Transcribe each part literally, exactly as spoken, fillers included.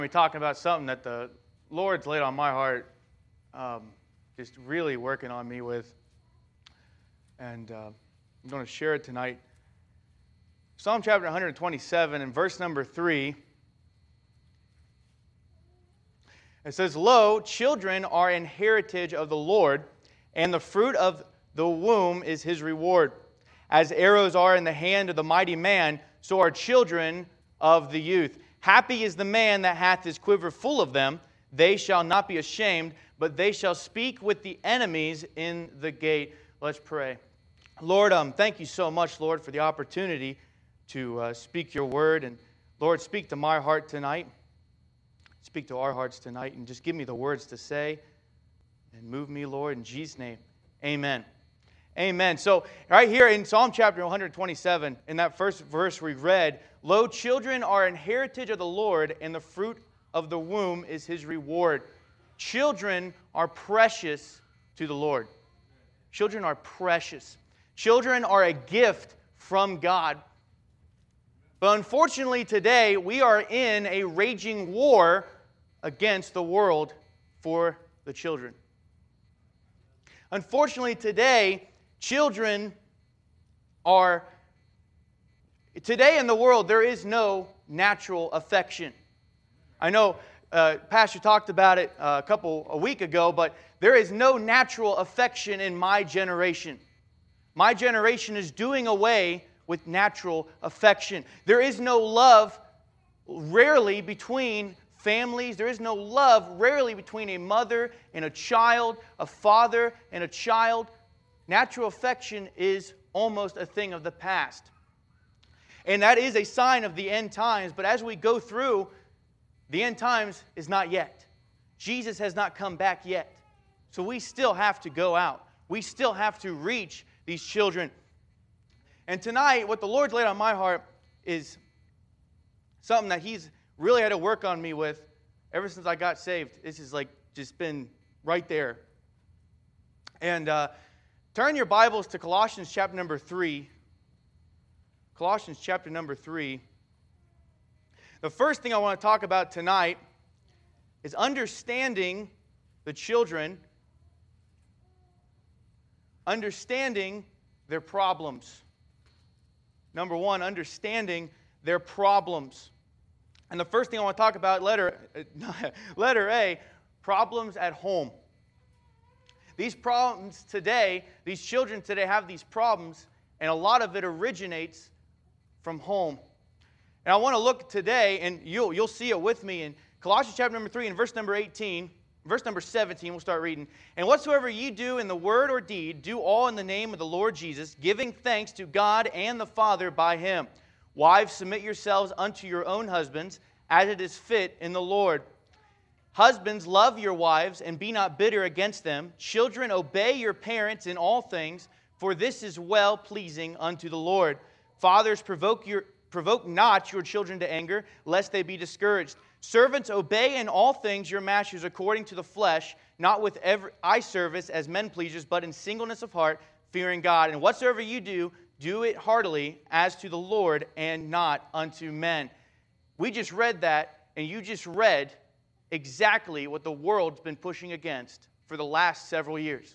We're talking about something that the Lord's laid on my heart, um, just really working on me with, and uh, I'm going to share it tonight. Psalm chapter one twenty-seven and verse number three. It says, "Lo, children are an heritage of the Lord, and the fruit of the womb is his reward. As arrows are in the hand of the mighty man, so are children of the youth. Happy is the man that hath his quiver full of them. They shall not be ashamed, but they shall speak with the enemies in the gate." Let's pray. Lord, um, thank you so much, Lord, for the opportunity to uh, speak your word. And Lord, speak to my heart tonight. Speak to our hearts tonight, and just give me the words to say. And move me, Lord, in Jesus' name. Amen. Amen. So right here in Psalm chapter one twenty-seven, in that first verse we read, "Lo, children are an heritage of the Lord, and the fruit of the womb is his reward." Children are precious to the Lord. Children are precious. Children are a gift from God. But unfortunately today, we are in a raging war against the world for the children. Unfortunately today, children are, today in the world, there is no natural affection. I know uh, Pastor talked about it uh, a couple, a week ago, but there is no natural affection in my generation. My generation is doing away with natural affection. There is no love, rarely, between families. There is no love, rarely, between a mother and a child, a father and a child. Natural affection is almost a thing of the past. And that is a sign of the end times. But as we go through, the end times is not yet. Jesus has not come back yet. So we still have to go out. We still have to reach these children. And tonight, what the Lord's laid on my heart is something that He's really had to work on me with ever since I got saved. This has like just been right there. And uh, turn your Bibles to Colossians chapter number three. Colossians chapter number three. The first thing I want to talk about tonight is understanding the children, understanding their problems. Number one, understanding their problems. And the first thing I want to talk about, letter, letter A, problems at home. These problems today, these children today have these problems, and a lot of it originates from home. And I want to look today, and you'll, you'll see it with me in Colossians chapter number three and verse number eighteen. Verse number seventeen, we'll start reading. "And whatsoever ye do in the word or deed, do all in the name of the Lord Jesus, giving thanks to God and the Father by Him. Wives, submit yourselves unto your own husbands, as it is fit in the Lord. Husbands, love your wives, and be not bitter against them. Children, obey your parents in all things, for this is well-pleasing unto the Lord. Fathers, provoke your provoke not your children to anger, lest they be discouraged. Servants, obey in all things your masters according to the flesh, not with every eye service as men pleasers, but in singleness of heart, fearing God. And whatsoever you do, do it heartily as to the Lord and not unto men." We just read that, and you just read exactly what the world's been pushing against for the last several years.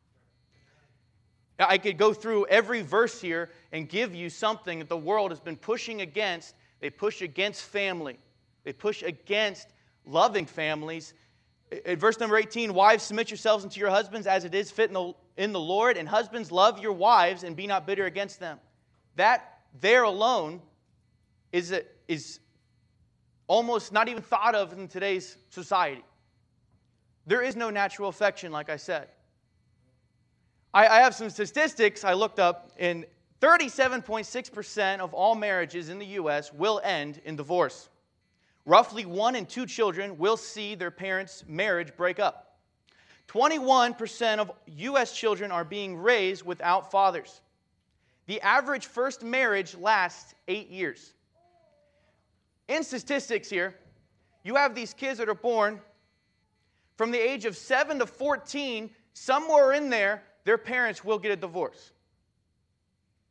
Now, I could go through every verse here and give you something that the world has been pushing against. They push against family. They push against loving families. In verse number eighteen, "Wives, submit yourselves unto your husbands as it is fit in the, in the Lord. And husbands, love your wives and be not bitter against them." That there alone is, a, is almost not even thought of in today's society. There is no natural affection, like I said. I, I have some statistics I looked up, and thirty-seven point six percent of all marriages in the U S will end in divorce. Roughly one in two children will see their parents' marriage break up. twenty-one percent of U S children are being raised without fathers. The average first marriage lasts eight years. In statistics here, you have these kids that are born from the age of seven to fourteen, somewhere in there, their parents will get a divorce.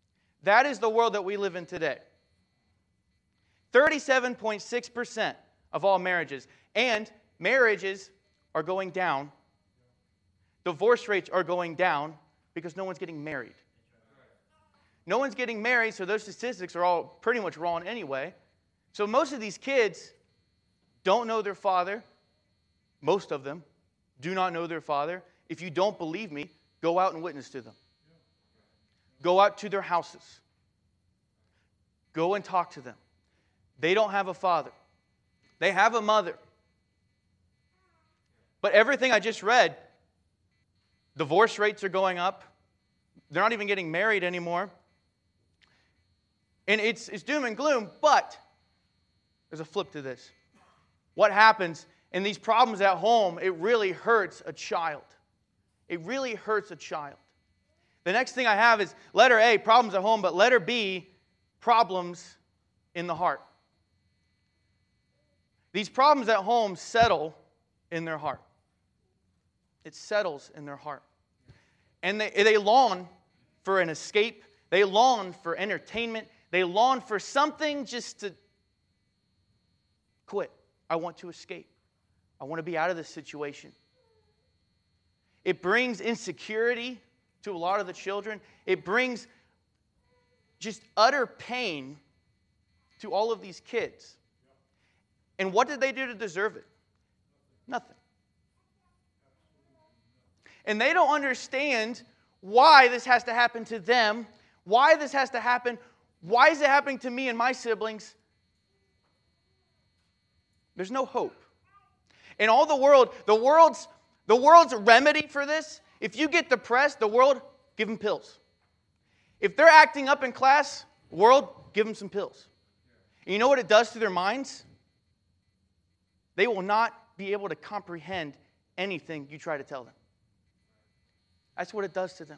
That is the world that we live in today. thirty-seven point six percent of all marriages. And marriages are going down. Divorce rates are going down because no one's getting married. No one's getting married, so those statistics are all pretty much wrong anyway. So most of these kids don't know their father. Most of them do not know their father. If you don't believe me, go out and witness to them. Go out to their houses. Go and talk to them. They don't have a father. They have a mother. But everything I just read, divorce rates are going up. They're not even getting married anymore. And it's, it's doom and gloom, but there's a flip to this. What happens in these problems at home, it really hurts a child. It really hurts a child. The next thing I have is letter A, problems at home, but letter B, problems in the heart. These problems at home settle in their heart. It settles in their heart. And they, they long for an escape. They long for entertainment. They long for something just to quit. I want to escape. I want to be out of this situation. It brings insecurity to a lot of the children. It brings just utter pain to all of these kids. And what did they do to deserve it? Nothing. And they don't understand why this has to happen to them, why this has to happen, why is it happening to me and my siblings? There's no hope. In all the world, the world's the world's remedy for this, if you get depressed, the world, give them pills. If they're acting up in class, world, give them some pills. And you know what it does to their minds? They will not be able to comprehend anything you try to tell them. That's what it does to them.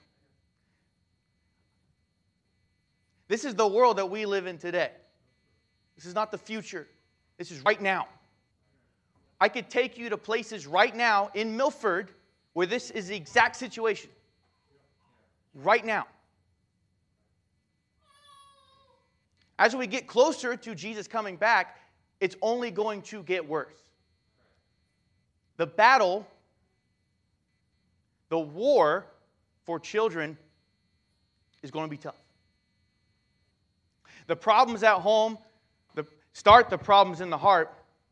This is the world that we live in today. This is not the future. This is right now. I could take you to places right now in Milford where this is the exact situation. Right now. As we get closer to Jesus coming back, it's only going to get worse. The battle, the war for children is going to be tough. The problems at home, the, start the problems in the heart.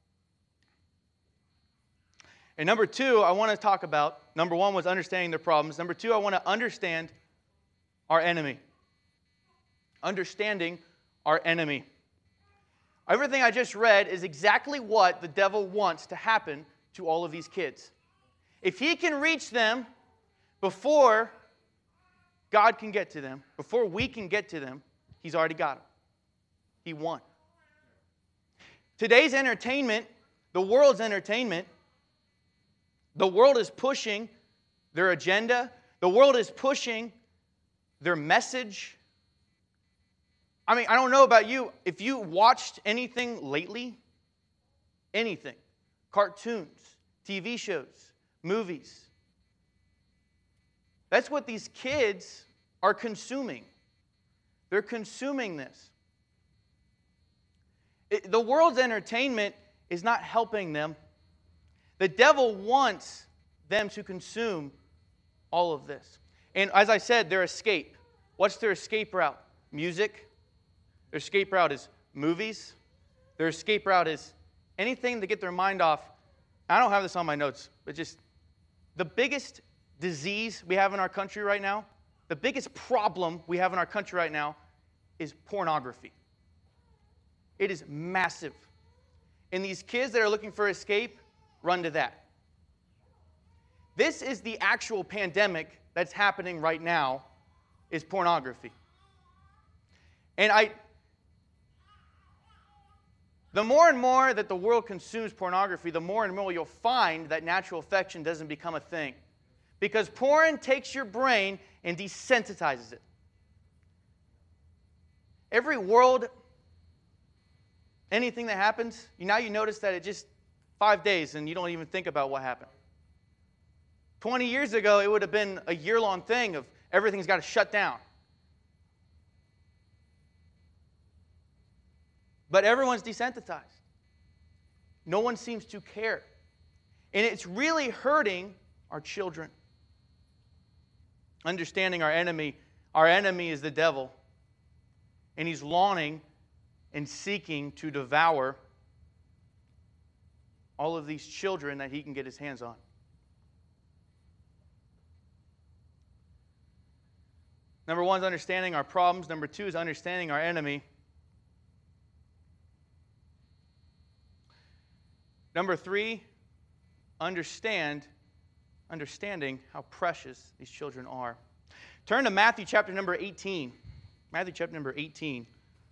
And number two, I want to talk about, number one was understanding their problems. Number two, I want to understand our enemy. Understanding our enemy. Everything I just read is exactly what the devil wants to happen to all of these kids. If he can reach them before God can get to them, before we can get to them, he's already got them. He won. Today's entertainment, the world's entertainment, the world is pushing their agenda. The world is pushing their message. I mean, I don't know about you. If you watched anything lately, anything, cartoons, T V shows, movies, that's what these kids are consuming. They're consuming this. It, the world's entertainment is not helping them. The devil wants them to consume all of this. And as I said, their escape. What's their escape route? Music. Their escape route is movies. Their escape route is anything to get their mind off. I don't have this on my notes, but just the biggest disease we have in our country right now, the biggest problem we have in our country right now is pornography. It is massive. And these kids that are looking for escape, run to that. This is the actual pandemic that's happening right now, is pornography. And I, the more and more that the world consumes pornography, the more and more you'll find that natural affection doesn't become a thing. Because porn takes your brain and desensitizes it. Every world, anything that happens, you now you notice that it just five days and you don't even think about what happened. twenty years ago, it would have been a year-long thing of everything's got to shut down. But everyone's desensitized. No one seems to care. And it's really hurting our children. Understanding our enemy, our enemy is the devil. And he's longing and seeking to devour all of these children that he can get his hands on. Number one is understanding our problems. Number two is understanding our enemy. Number three, understand, understanding how precious these children are. Turn to Matthew chapter number eighteen. Matthew chapter number eighteen.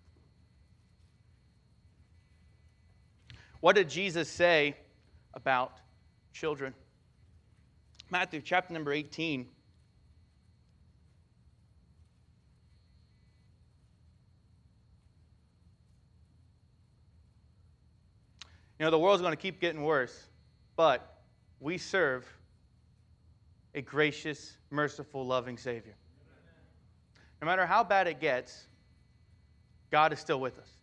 What did Jesus say about children? Matthew chapter number eighteen. You know, the world's going to keep getting worse, but we serve a gracious, merciful, loving Savior. No matter how bad it gets, God is still with us.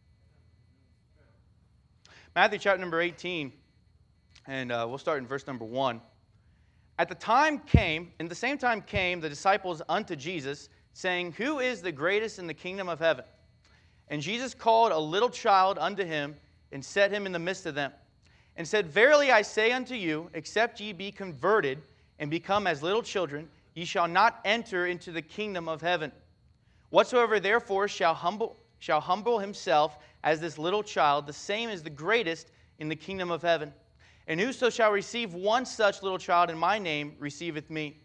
Matthew chapter number eighteen, and uh, we'll start in verse number one. At the time came, and the same time came the disciples unto Jesus, saying, Who is the greatest in the kingdom of heaven? And Jesus called a little child unto him, and set him in the midst of them, and said, Verily I say unto you, except ye be converted, and become as little children, ye shall not enter into the kingdom of heaven. Whatsoever therefore shall humble, shall humble himself as this little child, the same is the greatest in the kingdom of heaven. And whoso shall receive one such little child in my name, receiveth me.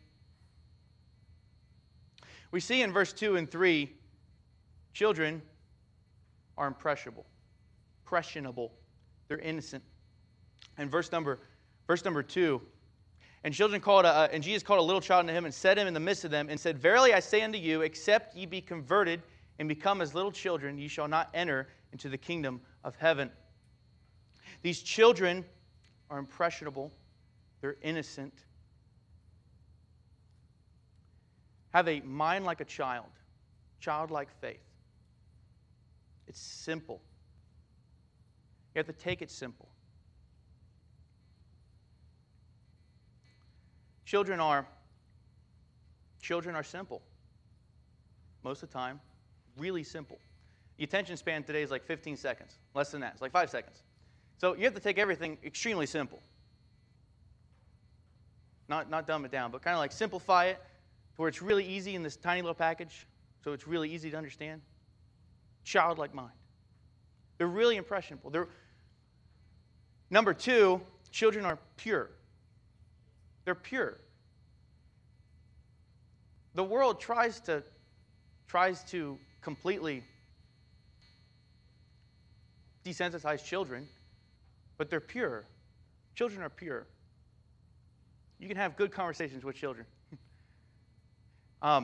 We see in verse two and three, children are impressionable. Impressionable. They're innocent. And verse number, verse number two, and children called, a, and Jesus called a little child unto him, and set him in the midst of them, and said, Verily I say unto you, except ye be converted and become as little children, ye shall not enter into the kingdom of heaven. These children are impressionable. They're innocent. Have a mind like a child. Childlike faith. It's simple. You have to take it simple. Children are, children are simple. Most of the time, really simple. The attention span today is like fifteen seconds. Less than that. It's like five seconds. So you have to take everything extremely simple. Not, not dumb it down, but kind of like simplify it to where it's really easy in this tiny little package, so it's really easy to understand. Childlike mind. They're really impressionable. They're, number two, children are pure. They're pure. The world tries to, tries to completely desensitize children, but they're pure. Children are pure. You can have good conversations with children. um,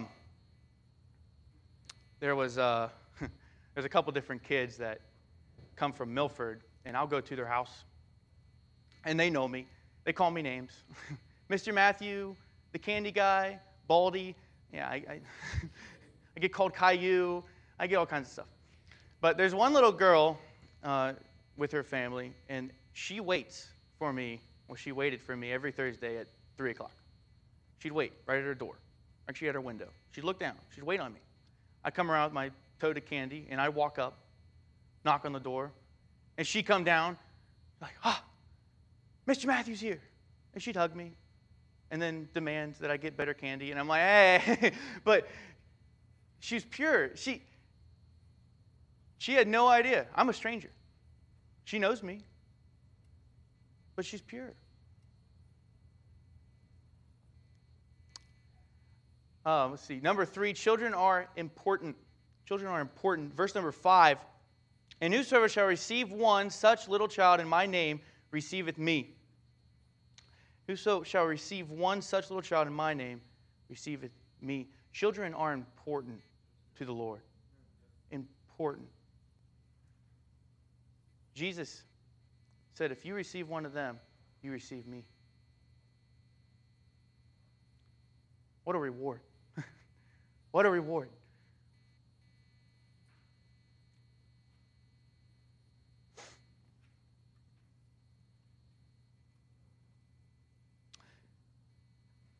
there was uh, there's a couple different kids that come from Milford, and I'll go to their house, and they know me. They call me names. Mister Matthew, the candy guy, Baldy. Yeah, I, I, I get called Caillou. I get all kinds of stuff. But there's one little girl uh, with her family, and she waits for me. Well, she waited for me every Thursday at three o'clock. She'd wait right at her door, actually at her window. She'd look down. She'd wait on me. I'd come around with my tote of candy, and I'd walk up, knock on the door, and she'd come down, like, ah, Mister Matthew's here. And she'd hug me, and then demand that I get better candy. And I'm like, hey. But she's pure. She, she had no idea. I'm a stranger. She knows me. But she's pure. Uh, let's see. Number three, children are important. Children are important. Verse number five, and whosoever shall receive one such little child in my name receiveth me. Whoso shall receive one such little child in my name receiveth me. Children are important to the Lord. Important. Jesus said, if you receive one of them, you receive me. What a reward. What a reward.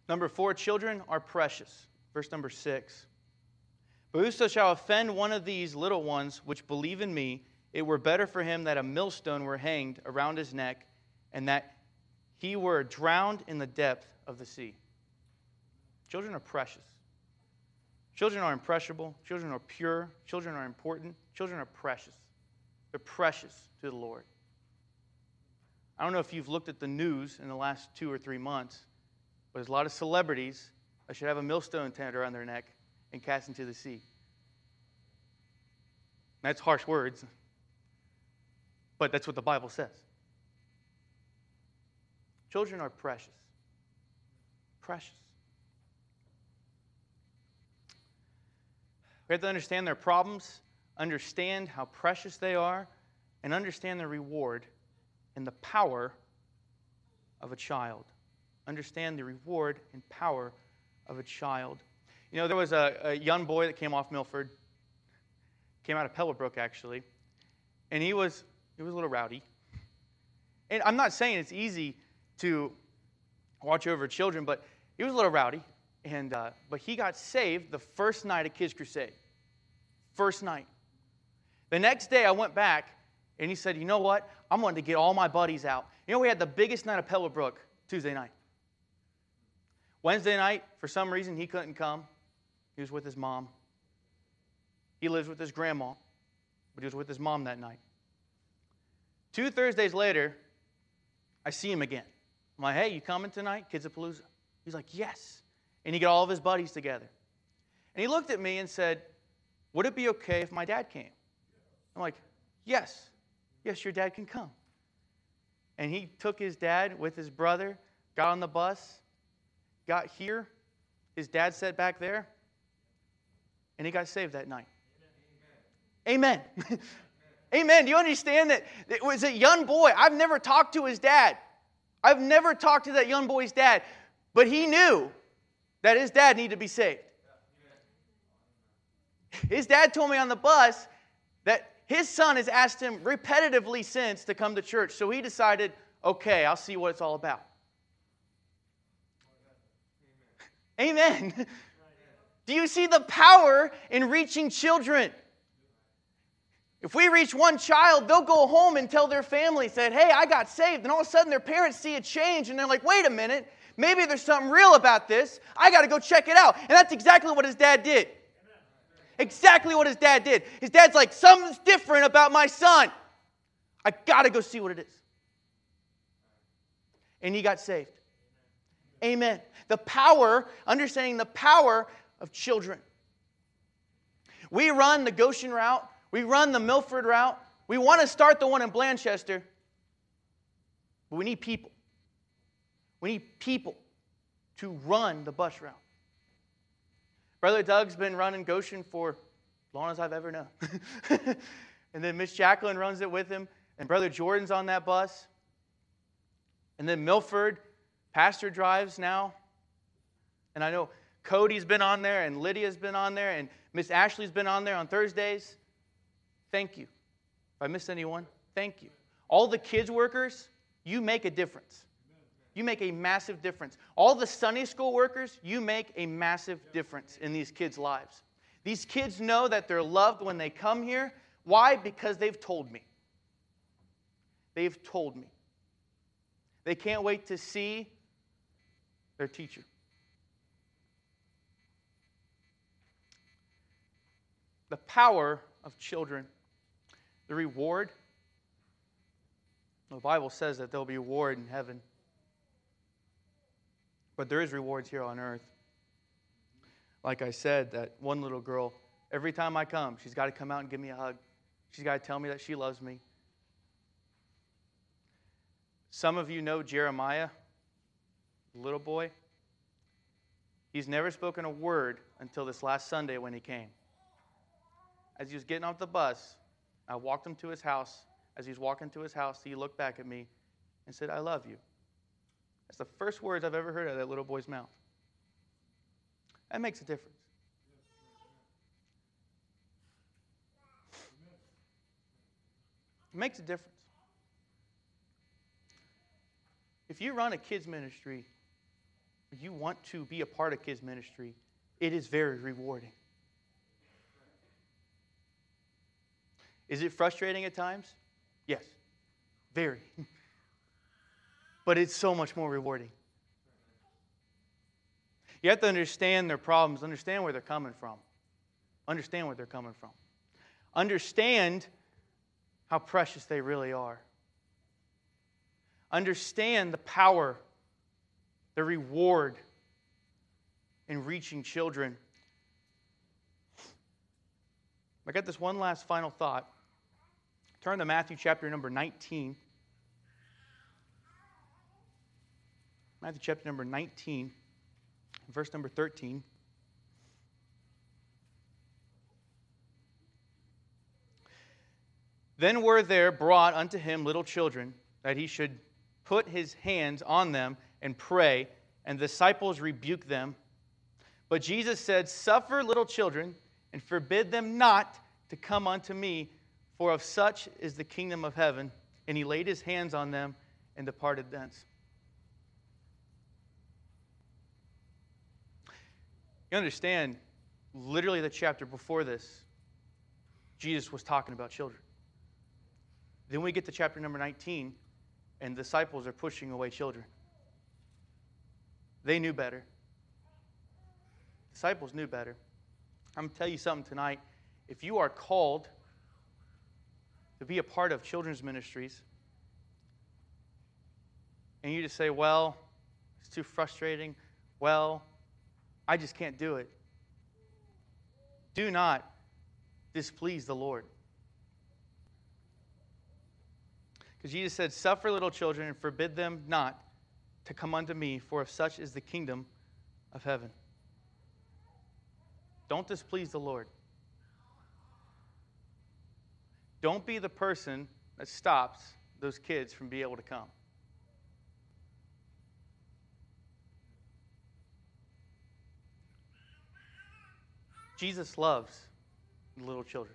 Number four, children are precious. Verse number six. But whoso shall offend one of these little ones which believe in me, it were better for him that a millstone were hanged around his neck, and that he were drowned in the depth of the sea. Children are precious. Children are impressionable. Children are pure. Children are important. Children are precious. They're precious to the Lord. I don't know if you've looked at the news in the last two or three months, but there's a lot of celebrities that should have a millstone tied around their neck and cast into the sea. That's harsh words, but that's what the Bible says. Children are precious. Precious. We have to understand their problems, understand how precious they are, and understand the reward and the power of a child. Understand the reward and power of a child. You know, there was a, a young boy that came off Milford, came out of Pebblebrook actually, and he was he was a little rowdy. And I'm not saying it's easy to watch over children, but he was a little rowdy. And uh, but he got saved the first night of Kids Crusade. First night. The next day I went back, and he said, you know what? I'm going to get all my buddies out. You know, we had the biggest night of Pebblebrook Tuesday night. Wednesday night, for some reason, he couldn't come. He was with his mom. He lives with his grandma, but he was with his mom that night. Two Thursdays later, I see him again. I'm like, hey, you coming tonight, Kidsapalooza? He's like, yes. And he got all of his buddies together. And he looked at me and said, would it be okay if my dad came? I'm like, yes. Yes, your dad can come. And he took his dad with his brother, got on the bus, got here. His dad sat back there, and he got saved that night. Amen. Amen. Amen. Do you understand that it was a young boy? I've never talked to his dad. I've never talked to that young boy's dad, but he knew that his dad needed to be saved. His dad told me on the bus that his son has asked him repetitively since to come to church, so he decided, okay, I'll see what it's all about. Amen. Amen. Do you see the power in reaching children? If we reach one child, they'll go home and tell their family, said, hey, I got saved. And all of a sudden their parents see a change and they're like, wait a minute, maybe there's something real about this. I got to go check it out. And that's exactly what his dad did. Exactly what his dad did. His dad's like, something's different about my son. I got to go see what it is. And he got saved. Amen. The power, understanding the power of children. We run the Goshen route. We run the Milford route. We want to start the one in Blanchester. But we need people. We need people to run the bus route. Brother Doug's been running Goshen for as long as I've ever known. And then Miss Jacqueline runs it with him. And Brother Jordan's on that bus. And then Milford, Pastor drives now. And I know Cody's been on there, and Lydia's been on there, and Miss Ashley's been on there on Thursdays. Thank you. If I missed anyone, thank you. All the kids workers, you make a difference. You make a massive difference. All the Sunday school workers, you make a massive difference in these kids' lives. These kids know that they're loved when they come here. Why? Because they've told me. They've told me. They can't wait to see their teacher. The power of children. The reward. The Bible says that there'll be a reward in heaven. But there is rewards here on earth. Like I said, that one little girl, every time I come, she's got to come out and give me a hug. She's got to tell me that she loves me. Some of you know Jeremiah, the little boy. He's never spoken a word until this last Sunday when he came. As he was getting off the bus, I walked him to his house. As he was walking to his house, he looked back at me and said, I love you. That's the first words I've ever heard out of that little boy's mouth. That makes a difference. It makes a difference. If you run a kids ministry, you want to be a part of kids ministry, it is very rewarding. Is it frustrating at times? Yes, very. But it's so much more rewarding. You have to understand their problems, understand where they're coming from. Understand where they're coming from. Understand how precious they really are. Understand the power, the reward in reaching children. I got this one last final thought. Turn to Matthew chapter number nineteen. Matthew chapter number nineteen, verse number thirteen. Then were there brought unto him little children, that he should put his hands on them and pray, and the disciples rebuked them. But Jesus said, Suffer little children, and forbid them not to come unto me, for of such is the kingdom of heaven. And he laid his hands on them and departed thence. You understand, literally the chapter before this, Jesus was talking about children. Then we get to chapter number nineteen, and the disciples are pushing away children. They knew better. Disciples knew better. I'm going to tell you something tonight. If you are called to be a part of children's ministries, and you just say, well, it's too frustrating, well, I just can't do it. Do not displease the Lord. Because Jesus said, Suffer little children and forbid them not to come unto me, for of such is the kingdom of heaven. Don't displease the Lord. Don't be the person that stops those kids from being able to come. Jesus loves little children.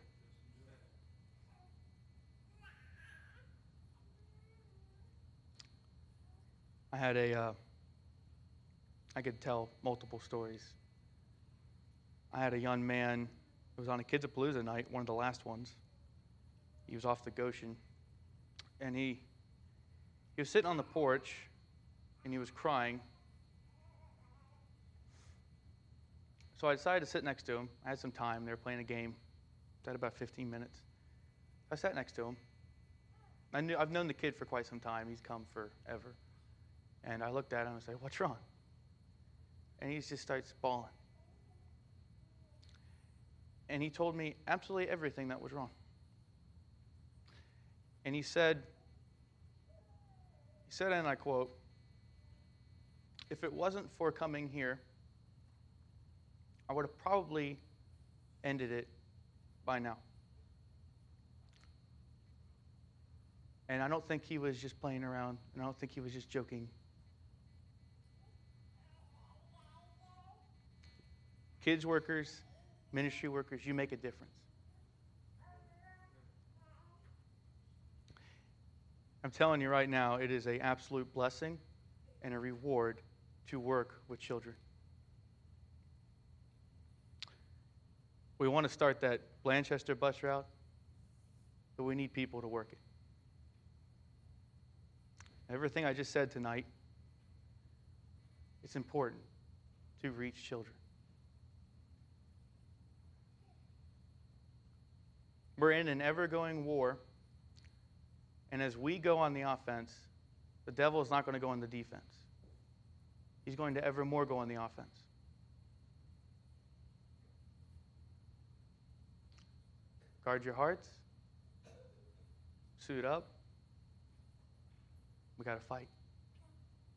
I had a, uh, I could tell multiple stories. I had a young man who was on a Kidsapalooza night, one of the last ones. He was off the Goshen, and he he was sitting on the porch, and he was crying. So I decided to sit next to him. I had some time. They were playing a game. I had about fifteen minutes. I sat next to him. I knew I've known the kid for quite some time. He's come forever. And I looked at him and said, "What's wrong?" And he just starts bawling. And he told me absolutely everything that was wrong. And he said, he said, and I quote, "If it wasn't for coming here, I would have probably ended it by now." And I don't think he was just playing around, and I don't think he was just joking. Kids workers, ministry workers, you make a difference. I'm telling you right now, it is an absolute blessing and a reward to work with children. We want to start that Blanchester bus route, but we need people to work it. Everything I just said tonight, it's important to reach children. We're in an ever-going war, and as we go on the offense, the devil is not going to go on the defense. He's going to ever more go on the offense. Guard your hearts. Suit up. We got to fight.